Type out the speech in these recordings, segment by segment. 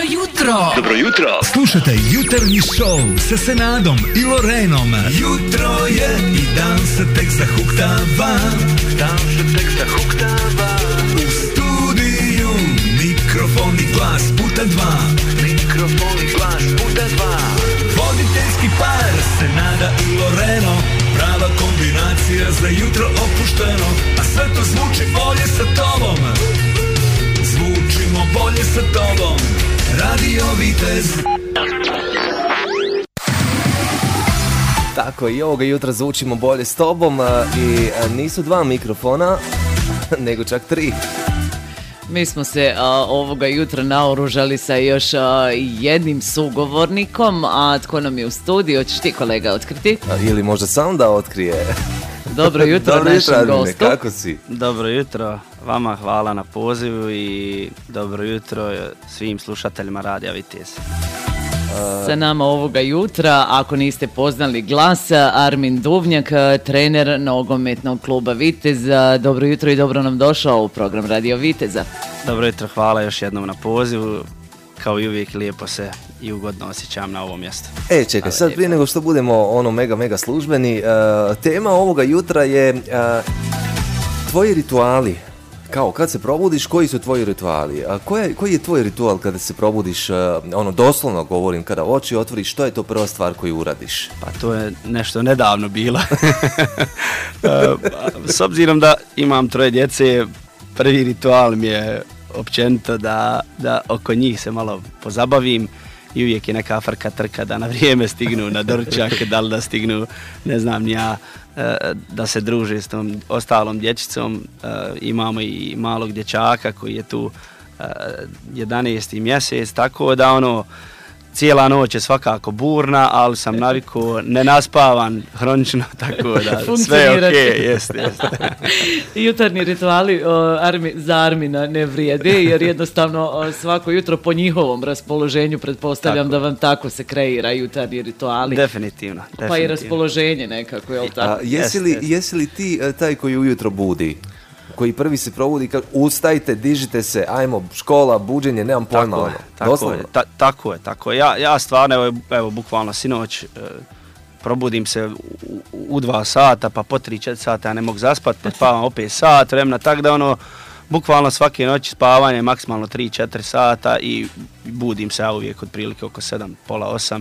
jutro! Dobro jutro! Slušajte jutarnji show sa Senadom i Lorenom. Jutro je i dan se tek zahuktava. U studiju mikrofon i glas puta dva. Voditeljski par Senada i Loreno. Prava kombinacija za jutro opušteno. A sve to zvuči bolje sa tobom. Zvučimo bolje sa tobom. Radio Vitez. Tako, i ovoga jutra zvučimo bolje s tobom i nisu dva mikrofona, nego čak tri. Mi smo se ovoga jutra naoružali sa još jednim sugovornikom, a tko nam je u studiju, hoćeš ti kolega otkriti? Ili možda sam da otkrije. Dobro jutro našem gostu. Kako si? Dobro jutro, vama hvala na pozivu i dobro jutro svim slušateljima Radija Vitez. Sa nama ovoga jutra, ako niste poznali glas, Armin Duvnjak, trener nogometnog kluba Vitez. Dobro jutro i dobro nam došao u program Radio Viteza. Dobro jutro, hvala još jednom na pozivu. Kao i uvijek lijepo se i ugodno osjećam na ovom mjestu. Čekaj, sad prije nego što budemo mega službeni, tema ovoga jutra je tvoji rituali. Kao, kad se probudiš, koji su tvoji rituali? Koji je tvoj ritual kada se probudiš, doslovno govorim, kada oči otvoriš, što je to prva stvar koju uradiš? Pa to je nešto nedavno bilo. S obzirom da imam 3 djece, prvi ritual mi je općenito da oko njih se malo pozabavim i uvijek je neka frka trka da na vrijeme stignu na doručak, da li da stignu, ne znam ni ja, da se druže s tom ostalom dječicom. Imamo i malog dječaka koji je tu 11. mjesec, tako da cijela noć je svakako burna, ali sam navikao nenaspavan hronično, tako da sve je okej, jeste. Jutarnji rituali za Armina ne vrijede, jer jednostavno svako jutro po njihovom raspoloženju pretpostavljam da vam tako se kreira jutarnji rituali. Definitivno. Pa i raspoloženje nekako, je li tako? Jesi li ti taj koji ujutro budi? Koji prvi se probudi, ustajte, dižite se, ajmo, škola, buđenje, nemam pojma. Tako je. Ja stvarno, evo, bukvalno sinoć probudim se u 2 sata, pa po 3-4 sata ja ne mogu zaspat, pa spavam opet sat vremena, tako da bukvalno svake noći spavanje maksimalno 3-4 sata i budim se ja uvijek otprilike oko 7, pola 8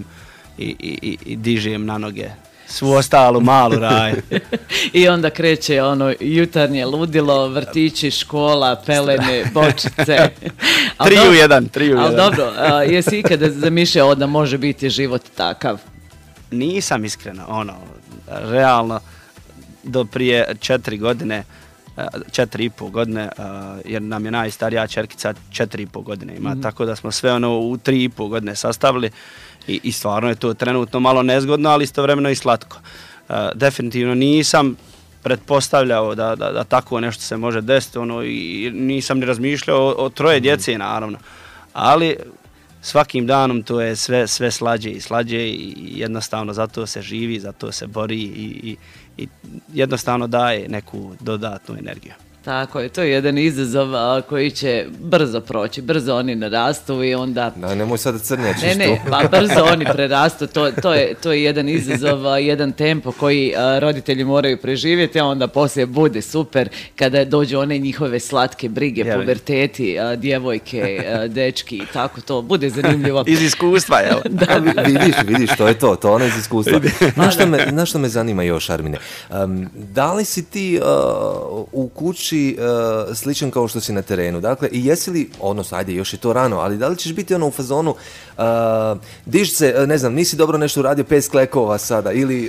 i dižem na noge svu ostalu malu raju. I onda kreće jutarnje ludilo, vrtići, škola, pelene, bočice. 3 u 1. Ali dobro, jesi ikada zamišljao da može biti život takav? Nisam iskreno, realno do prije 4 godine, 4,5 godine, jer nam je najstarija čerkica 4,5 godine ima, tako da smo sve u 3,5 godine sastavili. I stvarno je to trenutno malo nezgodno, ali istovremeno i slatko. Definitivno nisam pretpostavljao da tako nešto se može desiti, i nisam ni razmišljao o 3 djece, naravno. Ali svakim danom to je sve slađe i slađe i jednostavno zato se živi, zato se bori i jednostavno daje neku dodatnu energiju. Tako je, to je jedan izazov koji će brzo proći, brzo oni narastu i onda... Da, nemoj sada crnjačiš tu. Ne, pa brzo oni prerastu, to je jedan izazov, jedan tempo koji roditelji moraju preživjeti, a onda poslije bude super kada dođu one njihove slatke brige, puberteti, djevojke, dečki i tako to, bude zanimljivo. Iz iskustva, jel? Da. Vidiš, to je to ono iz iskustva. Na što me zanima još, Armine? Da li si ti u kući sličan kao što si na terenu? Dakle, i jesi li, ajde, još je to rano, ali da li ćeš biti u fazonu diž se, ne znam, nisi dobro nešto uradio 5 sklekova sada, ili...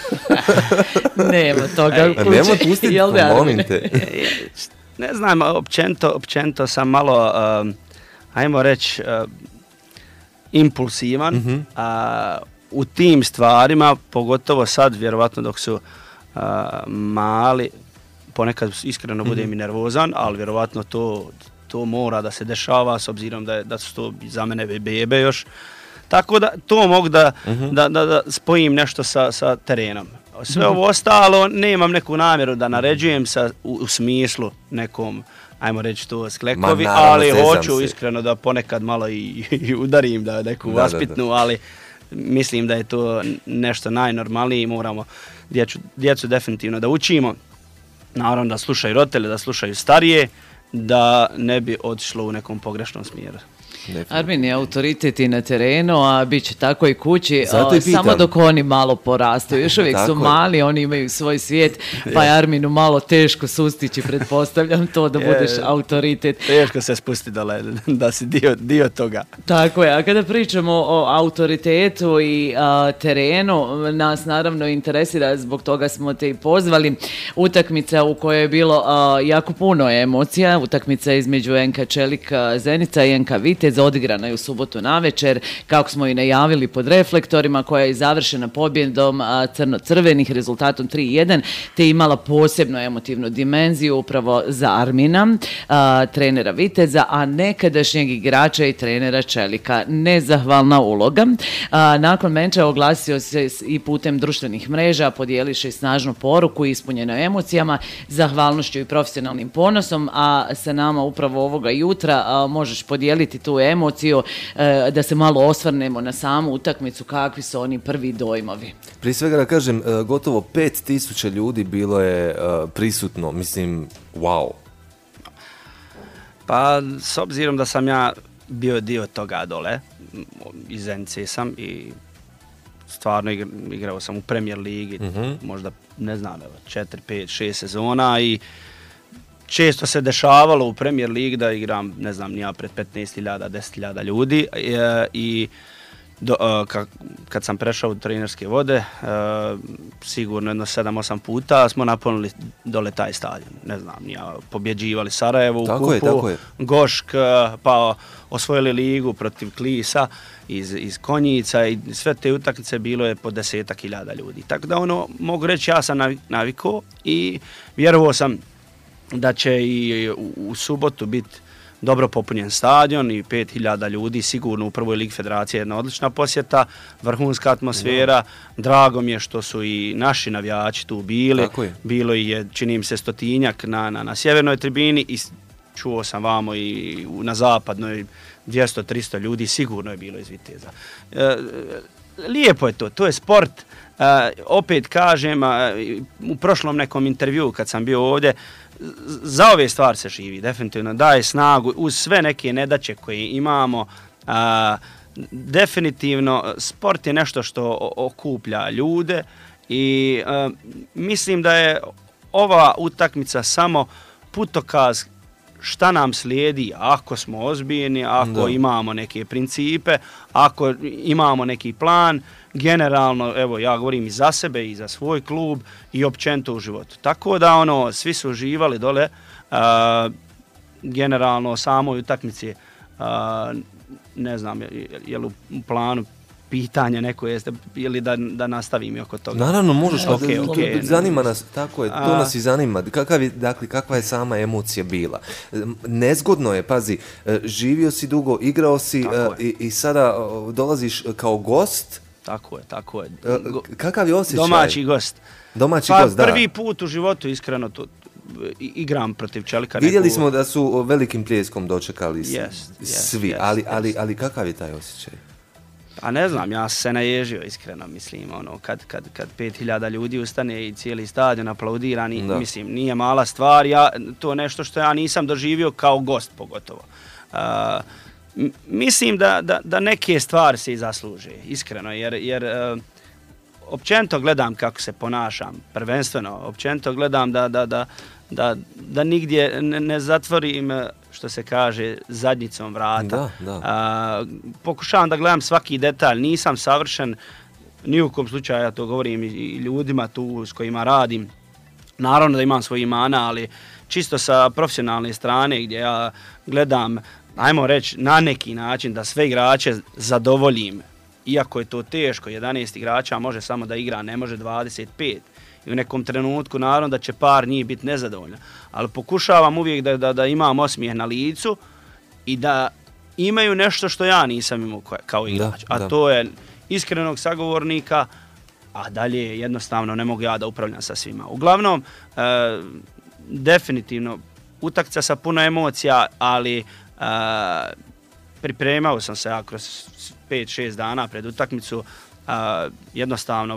Nema toga u kući. Nemoj pustiti, molim te. Ne znam, općenito sam malo, ajmo reći, impulsivan, u tim stvarima, pogotovo sad, vjerovatno dok su mali, ponekad iskreno budem i nervozan, ali vjerovatno to mora da se dešava s obzirom da su to za mene bebe još. Tako da to mogu da spojim nešto sa terenom. Sve ovo ostalo nemam neku namjeru da naređujem u smislu nekom, ajmo reći to sklekovi, ali hoću iskreno da ponekad malo i udarim, da neku vaspitnu, ali mislim da je to nešto najnormalnije i moramo djecu definitivno da učimo. Naravno da slušaju roditelje, da slušaju starije, da ne bi otišlo u nekom pogrešnom smjeru. Armin je autoritet i na terenu, a bit će tako i kući, samo dok oni malo porastu. Još uvijek su mali, oni imaju svoj svijet, pa je Arminu malo teško sustići, pretpostavljam to da budeš autoritet. Teško se spusti dole, da si dio toga. Tako je, a kada pričamo o autoritetu i terenu, nas naravno interesira, zbog toga smo te i pozvali, utakmica u kojoj je bilo jako puno emocija, utakmica između NK Čelik Zenica i NK Vitez, odigrana je u subotu navečer, kako smo i najavili pod reflektorima, koja je završena pobjedom crno-crvenih rezultatom 3-1, te imala posebno emotivnu dimenziju upravo za Armina, trenera Viteza, a nekadašnjeg igrača i trenera Čelika. Nezahvalna uloga. Nakon meča oglasio se i putem društvenih mreža, podijeliše snažnu poruku ispunjeno emocijama, zahvalnošću i profesionalnim ponosom, a sa nama upravo ovoga jutra možeš podijeliti tu emociju, da se malo osvrnemo na samu utakmicu, kakvi su oni prvi dojmovi. Prije svega da kažem, gotovo 5000 ljudi bilo je prisutno, mislim, wow. Pa, s obzirom da sam ja bio dio toga dole, iz Zenice sam i stvarno igrao sam u Premier Ligi, možda, ne znam, 4, 5, 6 sezona i često se dešavalo u Premier Ligi da igram, ne znam, nija pred 15.000, 10.000 ljudi i kad sam prešao u trenerske vode, sigurno jedno 7-8 puta smo napunili dole taj stadion. Ne znam, nija pobjeđivali Sarajevo u kupu, Gošk, pa osvojili ligu protiv Klisa iz Konjica i sve te utakmice bilo je po 10.000 ljudi. Tako da mogu reći, ja sam navikao i vjerovao sam da će i u subotu biti dobro popunjen stadion i 5.000 ljudi, sigurno u prvoj ligi federacije jedna odlična posjeta, vrhunska atmosfera, drago mi je što su i naši navijači tu bili, bilo je, čini mi se, 100-tinjak na sjevernoj tribini i čuo sam vamo i na zapadnoj 200-300 ljudi, sigurno je bilo iz Viteza. Lijepo je to je sport, opet kažem, u prošlom nekom intervjuu kad sam bio ovdje, za ove stvari se živi, definitivno daje snagu uz sve neke nedaće koje imamo. Definitivno sport je nešto što okuplja ljude i mislim da je ova utakmica samo putokaz šta nam slijedi ako smo ozbiljni, ako imamo neke principe, ako imamo neki plan. Generalno, evo, ja govorim i za sebe i za svoj klub i općenito u životu. Tako da, svi su uživali dole, generalno samoj utakmici, ne znam, je li u planu pitanje neko jeste, ili da nastavim i oko toga. Naravno, možeš, zanima nas, tako je, to nas i zanima. Kakva je sama emocija bila? Nezgodno je, pazi, živio si dugo, igrao si i sada dolaziš kao gost. Tako je. Kakav je osjećaj? Domaći gost. Prvi put u životu, iskreno, igram protiv Čelika. Vidjeli smo da su velikim pljeskom dočekali svi, ali kakav je taj osjećaj? Pa ne znam, ja se naježio, iskreno, mislim, kad 5.000 ljudi ustane i cijeli stadion aplaudira, mislim, nije mala stvar, to je nešto što ja nisam doživio kao gost, pogotovo. Mislim da neke stvari se i zasluže, iskreno, jer općenito gledam kako se ponašam, prvenstveno, općenito gledam da nigdje ne zatvorim, što se kaže, zadnjicom vrata. Pokušavam da gledam svaki detalj, nisam savršen, ni u kom slučaju, ja to govorim i ljudima tu s kojima radim. Naravno da imam svojih mana, ali čisto sa profesionalne strane gdje ja gledam, ajmo reći, na neki način da sve igrače zadovoljim. Iako je to teško, 11 igrača može samo da igra, ne može 25. I u nekom trenutku naravno da će par njih biti nezadovoljna. Ali pokušavam uvijek da imam osmijeh na licu i da imaju nešto što ja nisam imao kao igrač. A to je iskrenog sagovornika, a dalje jednostavno ne mogu ja da upravljam sa svima. Uglavnom, definitivno, utakmica sa puno emocija, ali pripremao sam se ja kroz 5-6 dana pred utakmicu, jednostavno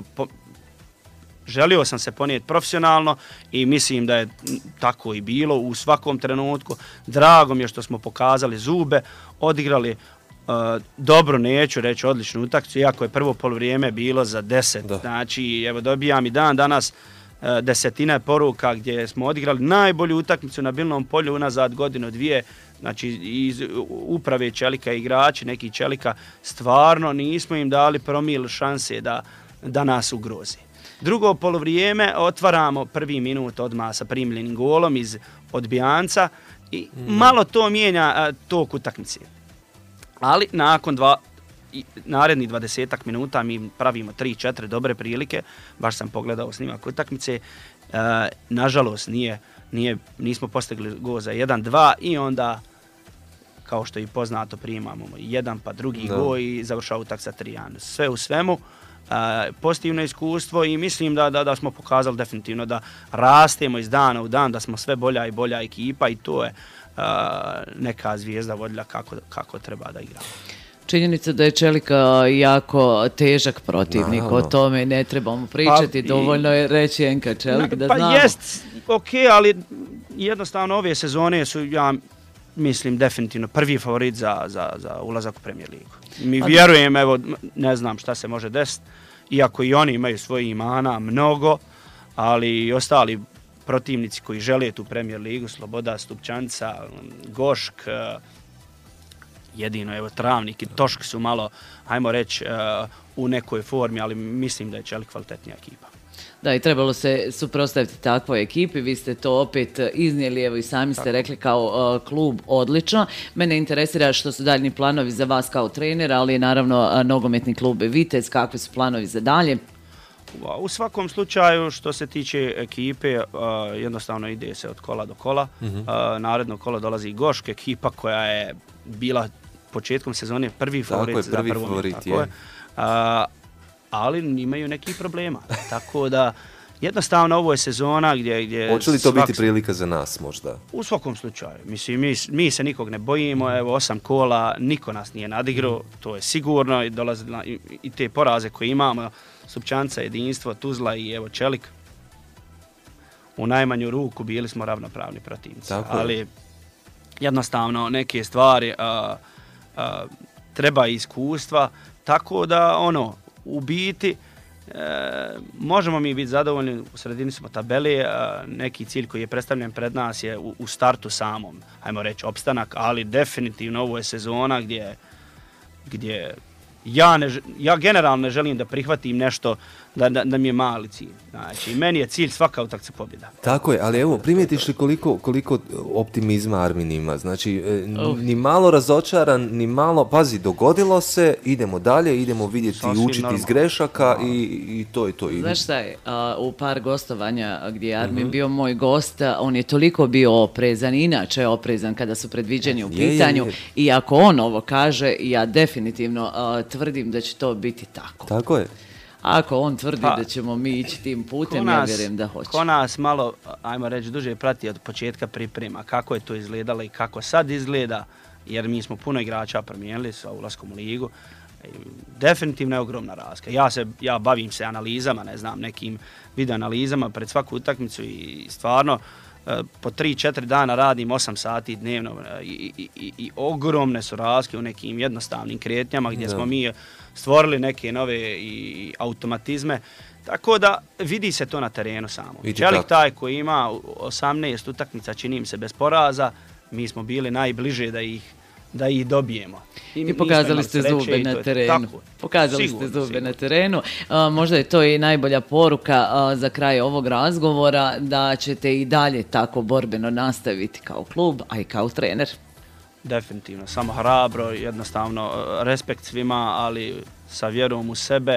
želio sam se ponijeti profesionalno i mislim da je tako i bilo u svakom trenutku. Drago mi je što smo pokazali zube, odigrali dobro, neću reći odličnu utakmicu, iako je prvo poluvrijeme bilo za 10. Da. Znači, evo dobijam i dan danas desetine poruka gdje smo odigrali najbolju utakmicu na Bilnom polju unazad godinu, dvije. Znači, iz uprave Čelika igrači, neki Čelika, stvarno nismo im dali promil šanse da nas ugrozi. Drugo poluvrijeme otvaramo prvi minut odmah sa primljenim golom iz odbijanca i malo to mijenja tok utakmice. Ali nakon narednih 20 minuta mi pravimo 3-4 dobre prilike, baš sam pogledao snimak utakmice, nažalost nismo postigli gol za 1-2 i onda, kao što je poznato, primamo jedan pa drugi gol i završava utakmica 3-1. Sve u svemu, pozitivno iskustvo i mislim da smo pokazali definitivno da rastemo iz dana u dan, da smo sve bolja i bolja ekipa i to je neka zvijezda vodilja kako treba da igra. Činjenica da je Čelika jako težak protivnik, o tome ne trebamo pričati, dovoljno je reći Enka Čelik da znamo. Pa jest, ok, ali jednostavno ove sezone su, ja mislim, definitivno prvi favorit za ulazak u Premier ligu. Mi vjerujem, evo, ne znam šta se može desiti, iako i oni imaju svoje imana, mnogo, ali i ostali protivnici koji žele tu Premier ligu, Sloboda, Stupčanica, Gošk, jedino, evo, Travnik i Tošk su malo, ajmo reći, u nekoj formi, ali mislim da je Čelik kvalitetnija ekipa. Da, i trebalo se suprotstaviti takvoj ekipi, vi ste to opet iznijeli, evo i sami ste rekli kao klub odlično. Mene interesira što su daljni planovi za vas kao trenera, ali naravno nogometni klub Vitez, kakvi su planovi za dalje? U svakom slučaju, što se tiče ekipe, jednostavno ide se od kola do kola. Naredno kolo dolazi Gošk, ekipa koja je bila početkom sezone prvi favorit za prvo mjesto. Ali imaju nekih problema. Tako da, jednostavno, ovo je sezona gdje hoće li to biti prilika za nas možda? U svakom slučaju. Mislim, mi se nikog ne bojimo, evo 8 kola, niko nas nije nadigrao, to je sigurno, i te poraze koje imamo, Supčanca, Jedinstvo, Tuzla i evo Čelik, u najmanju ruku bili smo ravnopravni protivnici. Ali jednostavno neke stvari treba iskustva, tako da u biti možemo mi biti zadovoljni, u sredini smo tabele, neki cilj koji je predstavljen pred nas je u startu samom, ajmo reći opstanak, ali definitivno ovo je sezona gdje ja generalno ne želim da prihvatim nešto da mi je mali cilj. Znači, meni je cilj svaka utakmica pobjeda. Tako je, ali evo, primijetiš li koliko optimizma Armin ima? Znači, ni malo razočaran, ni malo, pazi, dogodilo se, idemo dalje, idemo vidjeti i učiti iz grešaka i to je to. Znaš šta je, u par gostovanja gdje je Armin bio moj gost, on je toliko bio oprezan, inače je oprezan kada su predviđeni u pitanju, i ako on ovo kaže, ja definitivno tvrdim da će to biti tako. Tako je. Ako on tvrdi da ćemo mi ići tim putem, ja vjerujem da hoće. Ko nas malo, ajmo reći, duže prati od početka priprema, kako je to izgledalo i kako sad izgleda, jer mi smo puno igrača promijenili sa ulaskom u ligu. Definitivno je ogromna razlika. Ja bavim se analizama, ne znam, nekim video analizama pred svaku utakmicu i stvarno po 3-4 dana radim 8 sati dnevno i ogromne su razlike u nekim jednostavnim kretnjama gdje smo mi stvorili neke nove i automatizme. Tako da vidi se to na terenu samo. Čelik taj koji ima 18 utakmica, čini mi se, bez poraza, mi smo bili najbliže da ih dobijemo. I pokazali ste zube na terenu. Pokazali ste zube na terenu. Možda je to i najbolja poruka za kraj ovog razgovora, da ćete i dalje tako borbeno nastaviti kao klub, a i kao trener. Definitivno, samo hrabro, jednostavno respekt svima, ali sa vjerom u sebe,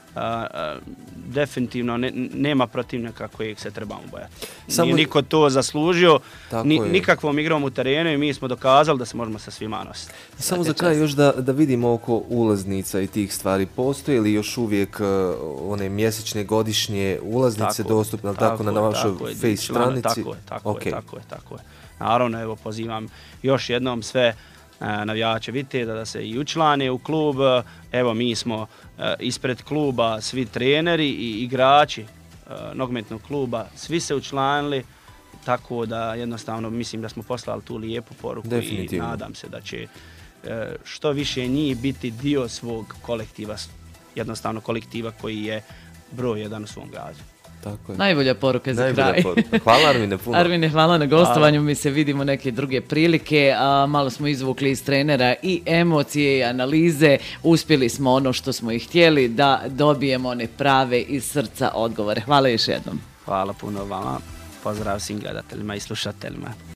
definitivno nema protivnika kojeg se trebamo bojati. Samo Nije niko to zaslužio, Tako je. nikakvom igrom u terenu i mi smo dokazali da se možemo sa svima nositi. Samo za kraj još da vidimo oko ulaznica i tih stvari. Postoje li još uvijek one mjesečne, godišnje ulaznice dostupne, tako na vašoj face stranici? Tako je. Naravno, evo pozivam još jednom sve navijače Viteza da se i učlane u klub. Evo, mi smo ispred kluba svi treneri i igrači nogometnog kluba, svi se učlanili, tako da jednostavno mislim da smo poslali tu lijepu poruku i nadam se da će što više njih biti dio svog kolektiva, jednostavno kolektiva koji je broj jedan u svom gradu. Tako je. Najbolja poruka za kraj. Hvala Armine puno. Armine, hvala na gostovanju, mi se vidimo neke druge prilike, malo smo izvukli iz trenera i emocije i analize, uspjeli smo ono što smo i htjeli, da dobijemo one prave iz srca odgovore. Hvala još jednom. Hvala puno vama, pozdrav svim gledateljima i slušateljima.